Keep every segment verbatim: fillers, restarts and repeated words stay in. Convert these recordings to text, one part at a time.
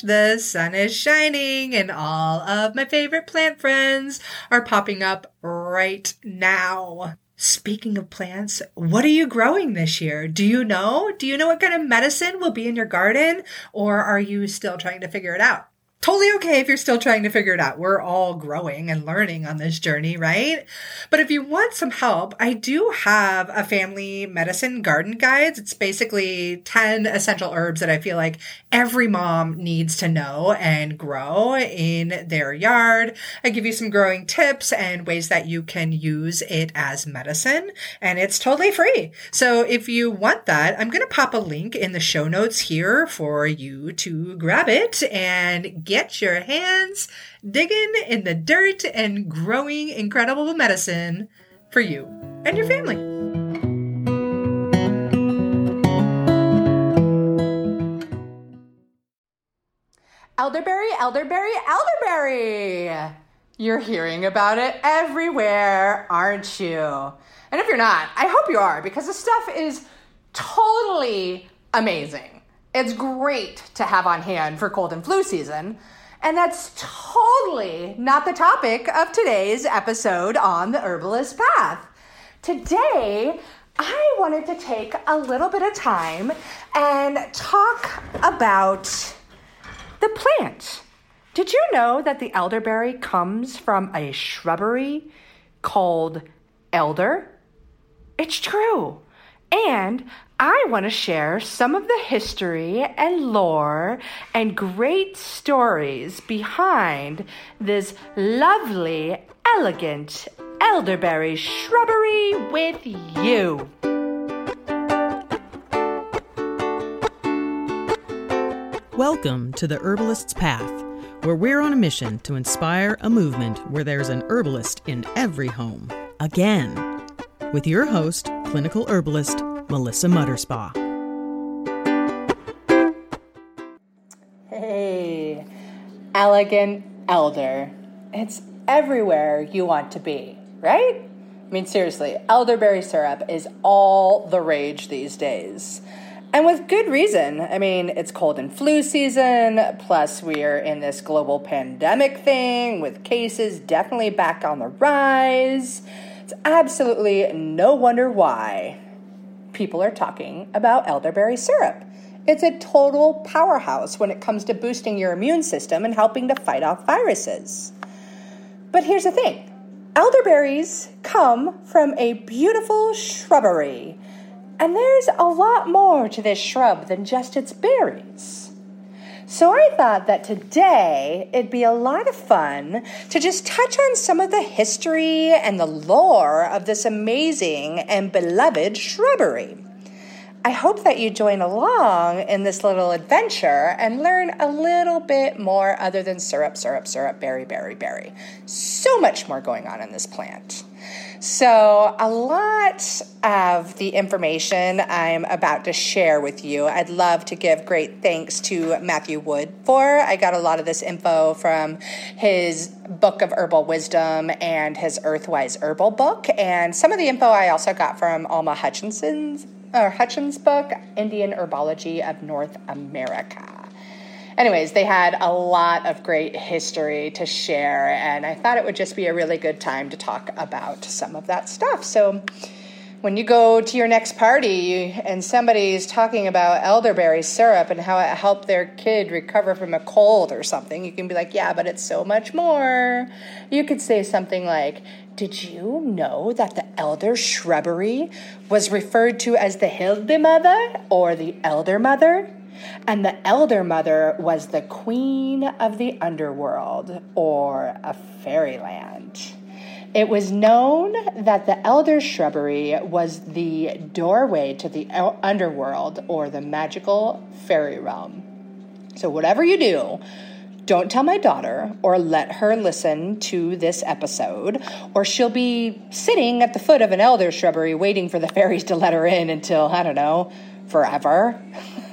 gosh, the sun is shining and all of my favorite plant friends are popping up right now. Speaking of plants, what are you growing this year? Do you know? Do you know what kind of medicine will be in your garden? Or are you still trying to figure it out? Totally okay if you're still trying to figure it out. We're all growing and learning on this journey, right? But if you want some help, I do have a family medicine garden guides. It's basically ten essential herbs that I feel like every mom needs to know and grow in their yard. I give you some growing tips and ways that you can use it as medicine, and it's totally free. So if you want that, I'm going to pop a link in the show notes here for you to grab it and get Get your hands digging in the dirt and growing incredible medicine for you and your family. Elderberry, elderberry, elderberry! You're hearing about it everywhere, aren't you? And if you're not, I hope you are, because the stuff is totally amazing. It's great to have on hand for cold and flu season, and that's totally not the topic of today's episode on the Herbalist Path. Today, I wanted to take a little bit of time and talk about the plant. Did you know that the elderberry comes from a shrubbery called elder? It's true. And I want to share some of the history and lore and great stories behind this lovely, elegant elderberry shrubbery with you. Welcome to the Herbalist's Path, where we're on a mission to inspire a movement where there's an herbalist in every home. Again, with your host, clinical herbalist, Melissa Mutterspaugh. Hey, elegant elder. It's everywhere you want to be, right? I mean, seriously, elderberry syrup is all the rage these days. And with good reason. I mean, it's cold and flu season, plus we're in this global pandemic thing with cases definitely back on the rise. It's absolutely no wonder why people are talking about elderberry syrup. It's a total powerhouse when it comes to boosting your immune system and helping to fight off viruses. But here's the thing. Elderberries come from a beautiful shrubbery, and there's a lot more to this shrub than just its berries. So I thought that today it'd be a lot of fun to just touch on some of the history and the lore of this amazing and beloved shrubbery. I hope that you join along in this little adventure and learn a little bit more other than syrup, syrup, syrup, berry, berry, berry. So much more going on in this plant. So a lot of the information I'm about to share with you, I'd love to give great thanks to Matthew Wood for. I got a lot of this info from his Book of Herbal Wisdom and his Earthwise Herbal book. And some of the info I also got from Alma Hutchinson's or Hutchins' book, Indian Herbology of North America. Anyways, they had a lot of great history to share, and I thought it would just be a really good time to talk about some of that stuff. So when you go to your next party and somebody's talking about elderberry syrup and how it helped their kid recover from a cold or something, you can be like, yeah, but it's so much more. You could say something like, did you know that the elder shrubbery was referred to as the Hilde Mother or the Elder Mother? And the Elder Mother was the queen of the underworld, or a fairyland. It was known that the elder shrubbery was the doorway to the underworld, or the magical fairy realm. So whatever you do, don't tell my daughter or let her listen to this episode, or she'll be sitting at the foot of an elder shrubbery waiting for the fairies to let her in until, I don't know, forever.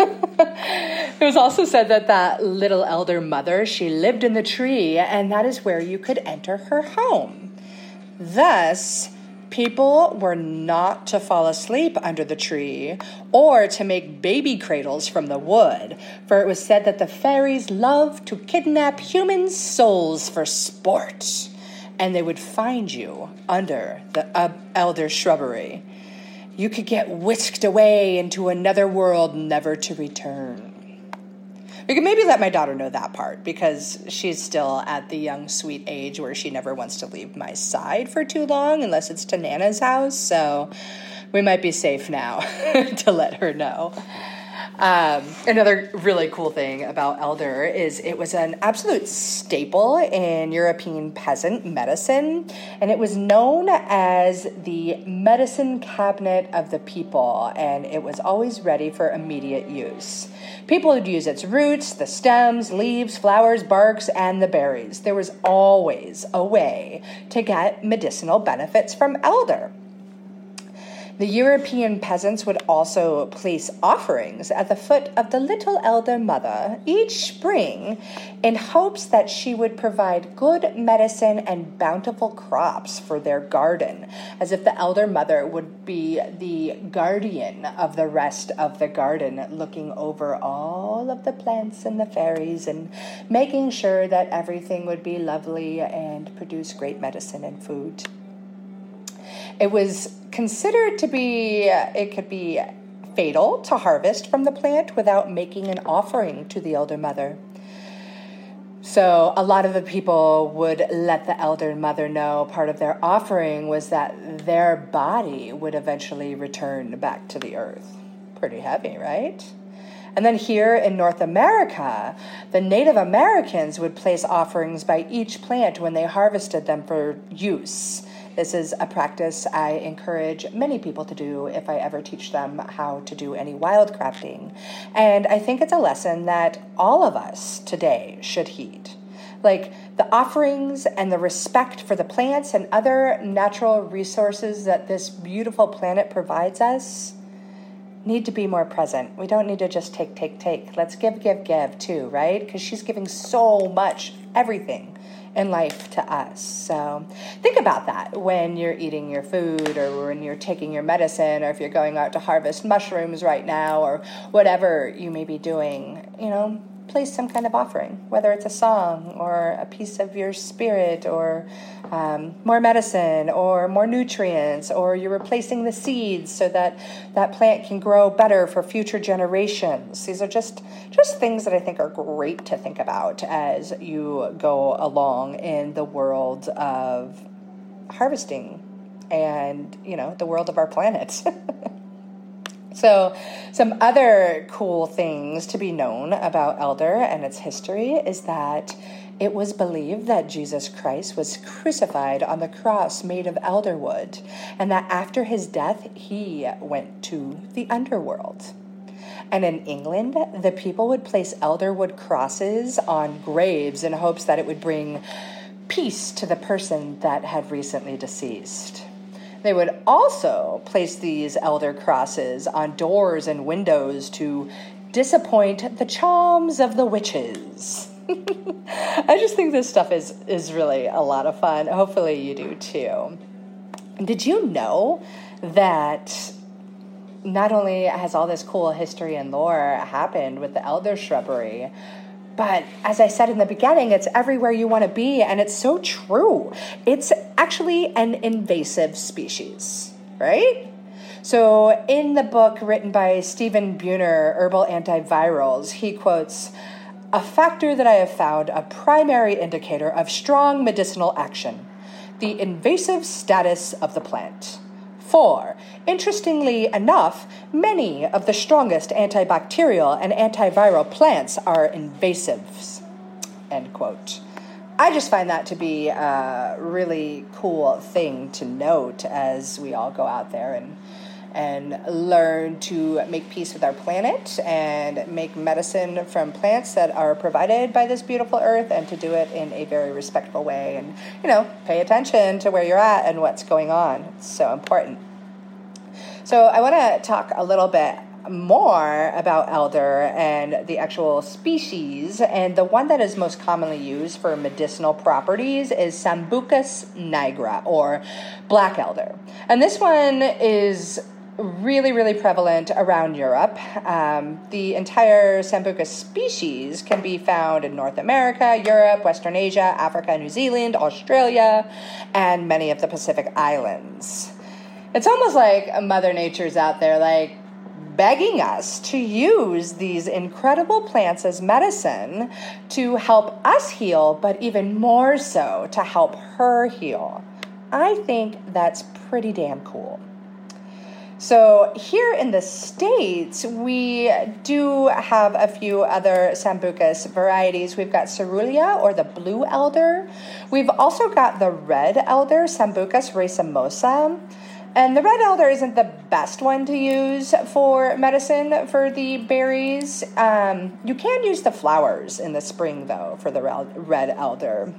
It was also said that that little elder mother, she lived in the tree, and that is where you could enter her home. Thus, People were not to fall asleep under the tree or to make baby cradles from the wood, for it was said that the fairies loved to kidnap human souls for sport, and they would find you under the uh, elder shrubbery. You could get whisked away into another world, never to return. We could maybe let my daughter know that part, because she's still at the young, sweet age where she never wants to leave my side for too long, unless it's to Nana's house, so we might be safe now to let her know. Um, another really cool thing about elder is it was an absolute staple in European peasant medicine, and it was known as the medicine cabinet of the people, and it was always ready for immediate use. People would use its roots, the stems, leaves, flowers, barks, and the berries. There was always a way to get medicinal benefits from elder. The European peasants would also place offerings at the foot of the little elder mother each spring in hopes that she would provide good medicine and bountiful crops for their garden, as if the elder mother would be the guardian of the rest of the garden, looking over all of the plants and the fairies and making sure that everything would be lovely and produce great medicine and food. It was considered to be, it could be fatal to harvest from the plant without making an offering to the elder mother. So a lot of the people would let the elder mother know part of their offering was that their body would eventually return back to the earth. Pretty heavy, right? And then here in North America, the Native Americans would place offerings by each plant when they harvested them for use. This is a practice I encourage many people to do if I ever teach them how to do any wildcrafting. And I think it's a lesson that all of us today should heed. Like the offerings and the respect for the plants and other natural resources that this beautiful planet provides us need to be more present. We don't need to just take, take, take. Let's give, give, give too, right? Because she's giving so much, everything in life to us. So think about that when you're eating your food or when you're taking your medicine or if you're going out to harvest mushrooms right now or whatever you may be doing, you know, place some kind of offering, whether it's a song or a piece of your spirit or um, more medicine or more nutrients, or you're replacing the seeds so that that plant can grow better for future generations. These are just, just things that I think are great to think about as you go along in the world of harvesting and, you know, the world of our planet. So some other cool things to be known about elder and its history is that it was believed that Jesus Christ was crucified on the cross made of elder wood, and that after his death, he went to the underworld. And in England, the people would place elder wood crosses on graves in hopes that it would bring peace to the person that had recently deceased. They would also place these elder crosses on doors and windows to disappoint the charms of the witches. I just think this stuff is, is really a lot of fun. Hopefully you do too. Did you know that not only has all this cool history and lore happened with the elder shrubbery, but as I said in the beginning, it's everywhere you want to be, and it's so true. It's actually an invasive species, right? So in the book written by Stephen Buhner, Herbal Antivirals, he quotes, "A factor that I have found a primary indicator of strong medicinal action, the invasive status of the plant. Four, interestingly enough, many of the strongest antibacterial and antiviral plants are invasives." End quote. I just find that to be a really cool thing to note as we all go out there and and learn to make peace with our planet and make medicine from plants that are provided by this beautiful earth, and to do it in a very respectful way, and, you know, pay attention to where you're at and what's going on. It's so important. So I want to talk a little bit more about elder and the actual species, and the one that is most commonly used for medicinal properties is Sambucus nigra, or black elder. And this one is really, really prevalent around Europe. Um, the entire Sambucus species can be found in North America, Europe, Western Asia, Africa, New Zealand, Australia, and many of the Pacific Islands. It's almost like Mother Nature's out there, like, begging us to use these incredible plants as medicine to help us heal, but even more so to help her heal. I think that's pretty damn cool. So here in the States, we do have a few other Sambucus varieties. We've got Cerulean, or the blue elder. We've also got the red elder, Sambucus racemosa. And the red elder isn't the best one to use for medicine for the berries. Um, you can use the flowers in the spring, though, for the red elder.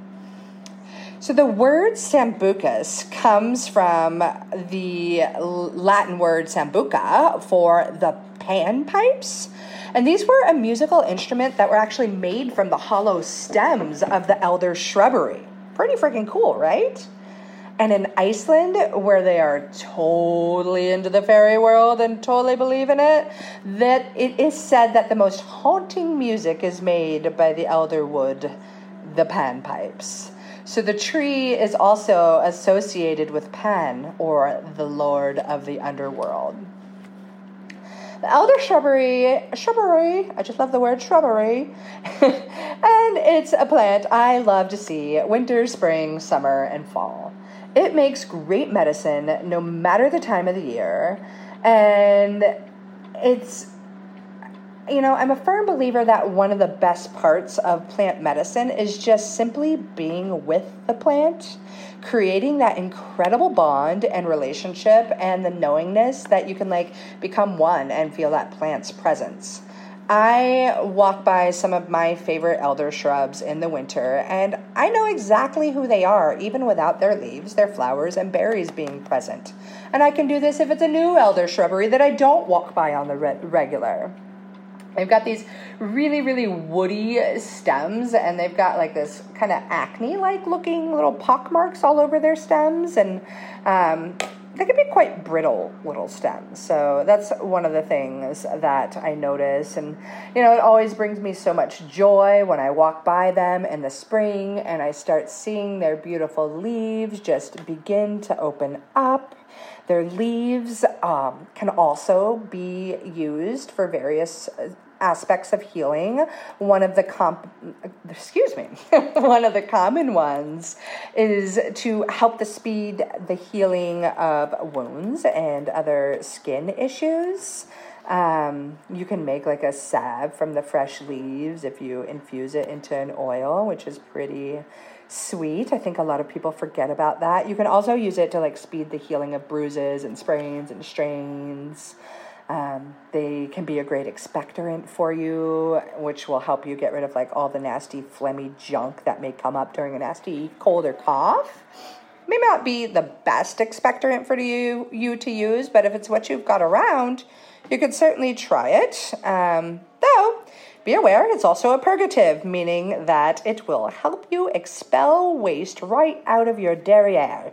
So the word Sambucus comes from the Latin word sambuca for the panpipes. And these were a musical instrument that were actually made from the hollow stems of the elder shrubbery. Pretty freaking cool, right? And in Iceland, where they are totally into the fairy world and totally believe in it, that it is said that the most haunting music is made by the elder wood, the panpipes. So the tree is also associated with Pan, or the lord of the underworld. The elder shrubbery, shrubbery, I just love the word shrubbery, and it's a plant I love to see winter, spring, summer, and fall. It makes great medicine no matter the time of the year, and it's, you know, I'm a firm believer that one of the best parts of plant medicine is just simply being with the plant, creating that incredible bond and relationship, and the knowingness that you can, like, become one and feel that plant's presence. I walk by some of my favorite elder shrubs in the winter, and I know exactly who they are, even without their leaves, their flowers, and berries being present. And I can do this if it's a new elder shrubbery that I don't walk by on the re- regular. They've got these really, really woody stems, and they've got like this kind of acne-like looking little pock marks all over their stems, and um, they can be quite brittle little stems. So that's one of the things that I notice. And, you know, it always brings me so much joy when I walk by them in the spring and I start seeing their beautiful leaves just begin to open up. Their leaves um, can also be used for various aspects of healing. One of the comp, excuse me, one of the common ones is to help the speed the healing of wounds and other skin issues. Um, you can make like a salve from the fresh leaves if you infuse it into an oil, which is pretty sweet. I think a lot of people forget about that. You can also use it to like speed the healing of bruises and sprains and strains. Um, they can be a great expectorant for you, which will help you get rid of like all the nasty phlegmy junk that may come up during a nasty cold or cough. May not be the best expectorant for you, you to use, but if it's what you've got around, you could certainly try it. Um, though, be aware, it's also a purgative, meaning that it will help you expel waste right out of your derriere.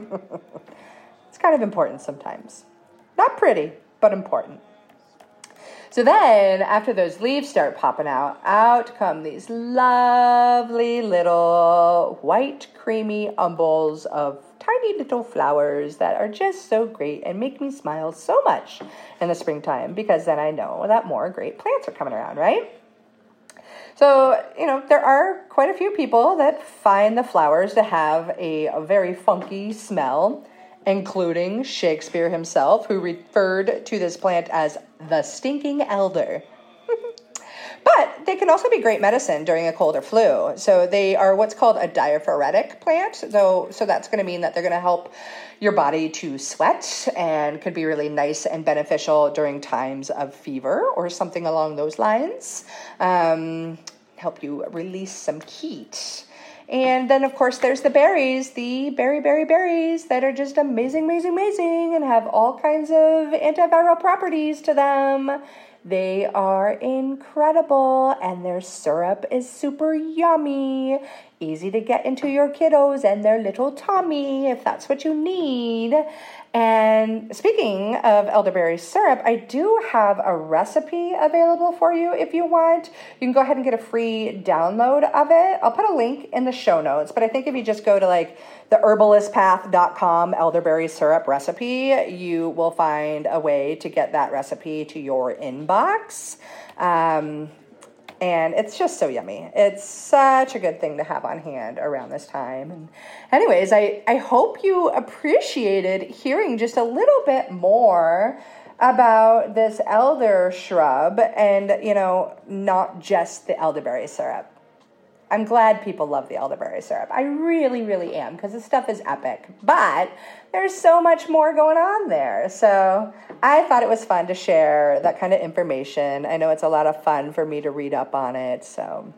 It's kind of important sometimes. Not pretty, but important. So then, after those leaves start popping out, out come these lovely little white, creamy umbels of tiny little flowers that are just so great and make me smile so much in the springtime, because then I know that more great plants are coming around, right? So, you know, there are quite a few people that find the flowers to have a, a very funky smell, including Shakespeare himself, who referred to this plant as the stinking elder. But they can also be great medicine during a cold or flu. So they are what's called a diaphoretic plant. So, so that's going to mean that they're going to help your body to sweat and could be really nice and beneficial during times of fever or something along those lines. Um, help you release some heat. And then, of course, there's the berries, the berry, berry, berries that are just amazing, amazing, amazing and have all kinds of antiviral properties to them. They are incredible, and their syrup is super yummy, easy to get into your kiddos and their little tummy if that's what you need. And speaking of elderberry syrup, I do have a recipe available for you if you want. You can go ahead and get a free download of it. I'll put a link in the show notes, but I think if you just go to like the herbalist path dot com elderberry syrup recipe, you will find a way to get that recipe to your inbox. Um, And it's just so yummy. It's such a good thing to have on hand around this time. And anyways, I, I hope you appreciated hearing just a little bit more about this elder shrub and, you know, not just the elderberry syrup. I'm glad people love the elderberry syrup. I really, really am, because this stuff is epic. But there's so much more going on there. So I thought it was fun to share that kind of information. I know it's a lot of fun for me to read up on it. So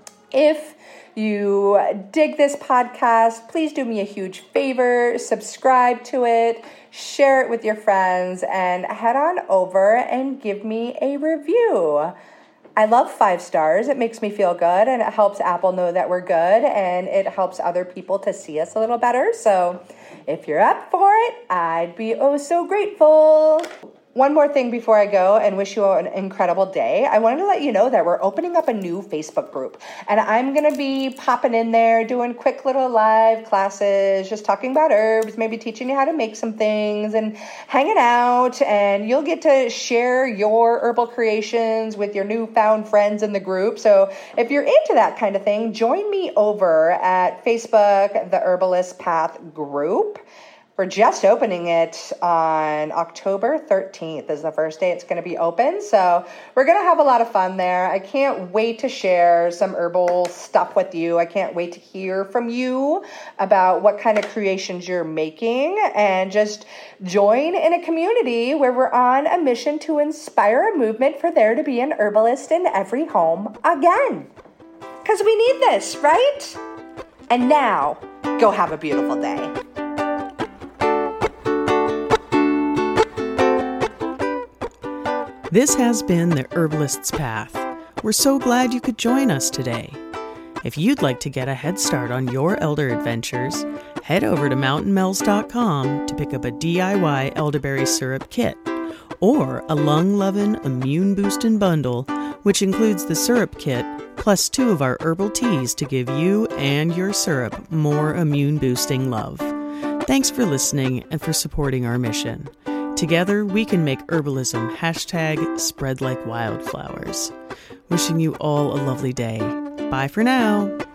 if you dig this podcast, please do me a huge favor. Subscribe to it, share it with your friends, and head on over and give me a review. I love five stars. It makes me feel good, and it helps Apple know that we're good, and it helps other people to see us a little better. So if you're up for it, I'd be oh so grateful. One more thing before I go and wish you an incredible day. I wanted to let you know that we're opening up a new Facebook group, and I'm going to be popping in there, doing quick little live classes, just talking about herbs, maybe teaching you how to make some things and hanging out, and you'll get to share your herbal creations with your newfound friends in the group. So if you're into that kind of thing, join me over at Facebook, the Herbalist Path group. We're just opening it on October thirteenth is the first day it's going to be open. So we're going to have a lot of fun there. I can't wait to share some herbal stuff with you. I can't wait to hear from you about what kind of creations you're making, and just join in a community where we're on a mission to inspire a movement for there to be an herbalist in every home again. Because we need this, right? And now, go have a beautiful day. This has been the Herbalist's Path. We're so glad you could join us today. If you'd like to get a head start on your elder adventures, head over to mountain mel's dot com to pick up a D I Y elderberry syrup kit, or a Lung Lovin' Immune Boostin' Bundle, which includes the syrup kit plus two of our herbal teas to give you and your syrup more immune boosting love. Thanks for listening and for supporting our mission. Together, we can make herbalism hashtag spread like wildflowers. Wishing you all a lovely day. Bye for now.